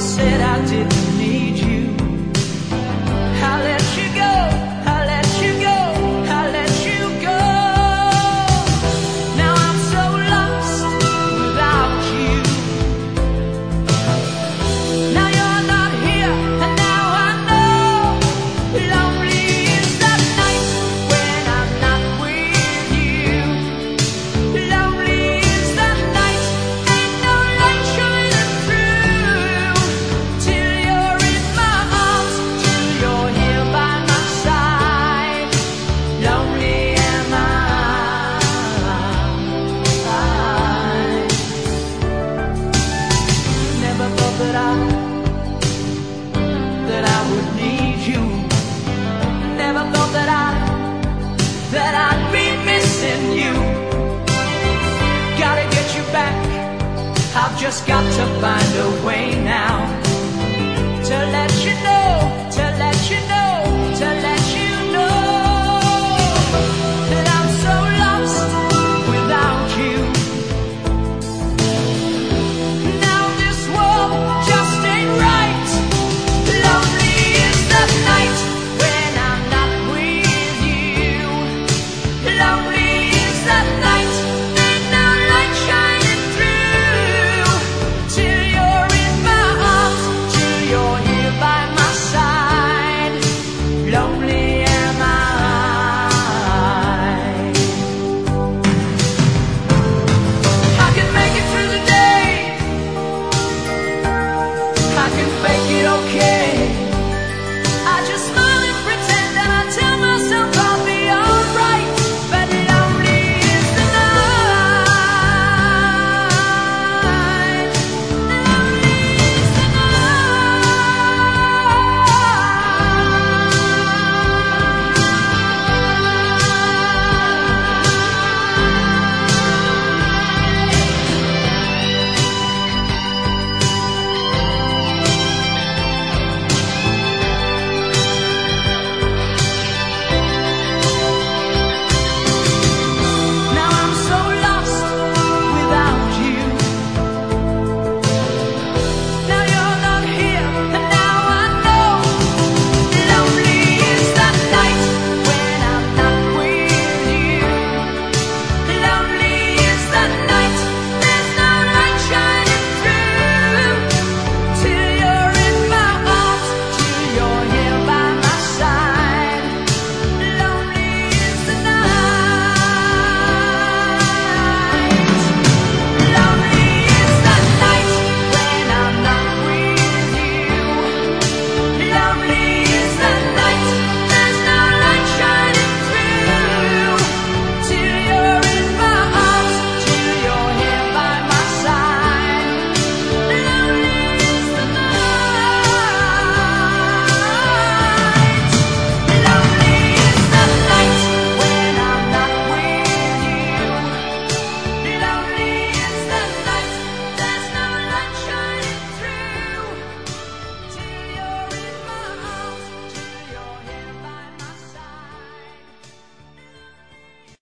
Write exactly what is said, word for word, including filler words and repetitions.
said I didn't need you. I let you go, I let you go, I let you go. Now I'm so lost without you. Now you're not here, and now I know. Lonely is the night when I'm not with you. Lonely is the night, ain't no light shining through. Till you're in my arms, till you're here by my side. Lonely am I. Never thought that I, that I would need you. Never thought that I, that I'd be missing you. Gotta get you back. I've just got to find a way now to let you know.